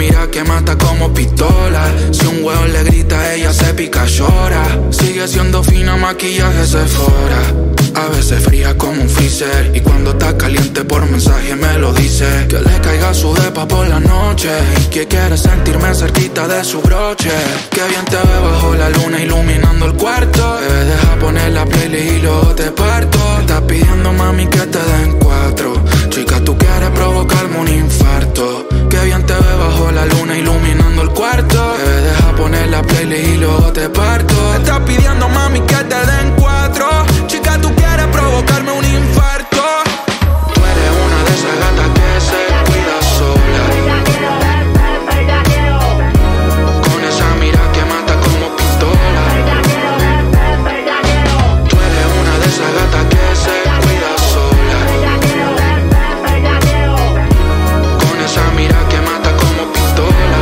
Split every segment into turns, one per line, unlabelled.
mira que mata como pistola. Si un hueón le grita, ella se pica, llora. Sigue siendo fina, maquillaje Sephora. A veces fría como un freezer, y cuando está caliente por mensaje me lo dice. Que le caiga su depa por la noche, y que quiere sentirme cerquita de su broche. Que bien te ve bajo la luna iluminando el cuarto. Bebé, deja poner la playlist y luego te parto. Estás pidiendo, mami, que te den 4. Chica, tú quieres provocarme un infarto. Que bien te ve bajo la luna iluminando el cuarto. Bebé, deja poner la playlist y luego te parto. Estás pidiendo, mami, que te den 4. Chica, tú quieres provocarme un infarto. Tú eres una de esas gatas que se cuida sola. Con esa mira que mata como pistola. Tú eres una de esas gatas que se cuida sola. Con esa mira que mata como pistola.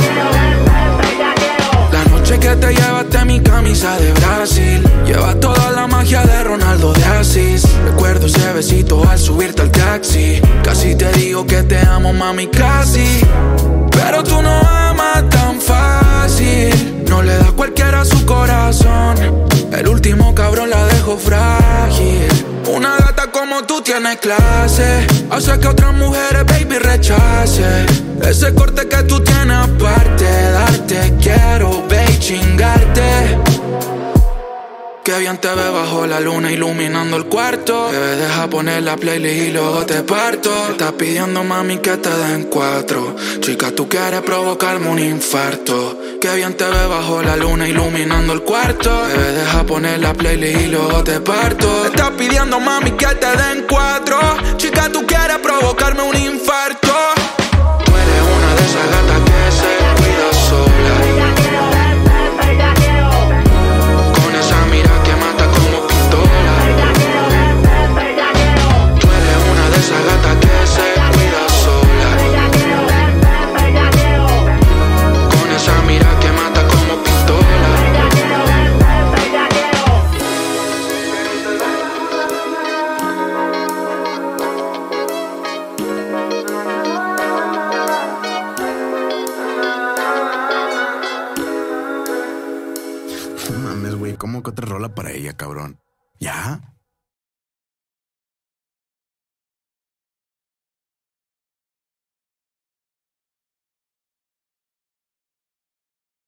La noche que te llevaste mi camisa de Brasil, lleva toda la magia de Ronaldo de Asís. Recuerdo ese besito al subirte al taxi. Casi te digo que te amo, mami, casi. Pero tú no amas tan fácil. No le das cualquiera a su corazón. El último cabrón la dejó frágil. Una gata como tú tiene clase. Hace que otras mujeres, baby, rechace. Ese corte que tú tienes aparte. Darte quiero, baby, chingarte. Que bien te ve bajo la luna iluminando el cuarto. Bebé, deja poner la playlist y luego te parto. Estás pidiendo, mami, que te den 4. Chica, tú quieres provocarme un infarto. Que bien te ve bajo la luna iluminando el cuarto. Bebé, deja poner la playlist y luego te parto. Estás pidiendo, mami, que te den 4. Chica, tú quieres provocarme un infarto. Tú eres una de esas gatas que se cuida sola. Esa gata que se cuida sola. Con esa mira que mata como pistola.
Mames, güey, ¿cómo que otra rola para ella, cabrón? ¿Ya?